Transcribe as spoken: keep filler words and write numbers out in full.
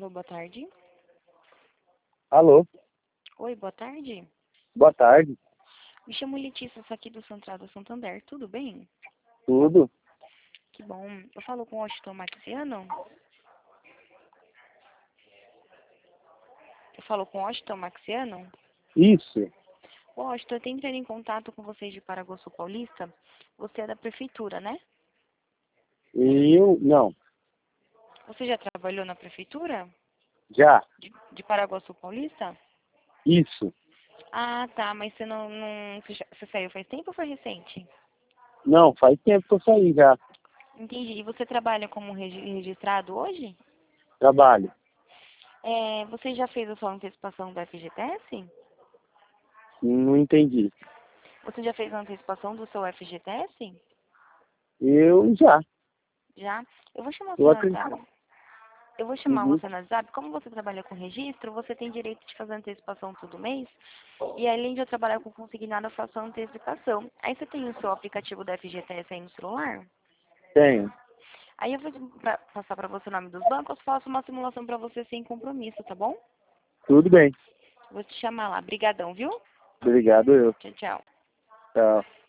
Alô, boa tarde. Alô, Oi, boa tarde. boa tarde. Me chamo Letícia, sou aqui do Centrado Santander, tudo bem? Tudo? Que bom. Eu falo com o Washington Maxiano? Eu falo com o Washington Maxiano? Isso. Washington, eu tô entrando em contato com vocês de Paraguaçu Paulista. Você é da prefeitura, né? Eu, não. Você já trabalhou na prefeitura Já. de, de Paraguaçu Paulista? Isso. Ah, tá, mas você não, não você, já- você saiu faz tempo ou foi recente? Não, faz tempo que eu saí já. Entendi. E você trabalha como regi- registrado hoje? Trabalho. É, você já fez a sua antecipação do F G T S? Não entendi. Você já fez a antecipação do seu F G T S? Eu já. Já? Eu vou chamar você Eu no WhatsApp. acredito. Eu vou chamar Uhum. você no WhatsApp. Como você trabalha com registro, você tem direito de fazer antecipação todo mês. E além de eu trabalhar com consignado, eu faço a antecipação. Aí você tem o seu aplicativo da F G T S aí no celular? Tenho. Aí eu vou pra- passar para você o nome dos bancos, faço uma simulação para você sem compromisso, tá bom? Tudo bem. Vou te chamar lá. Brigadão, viu? Obrigado eu. Tchau, tchau. Tchau.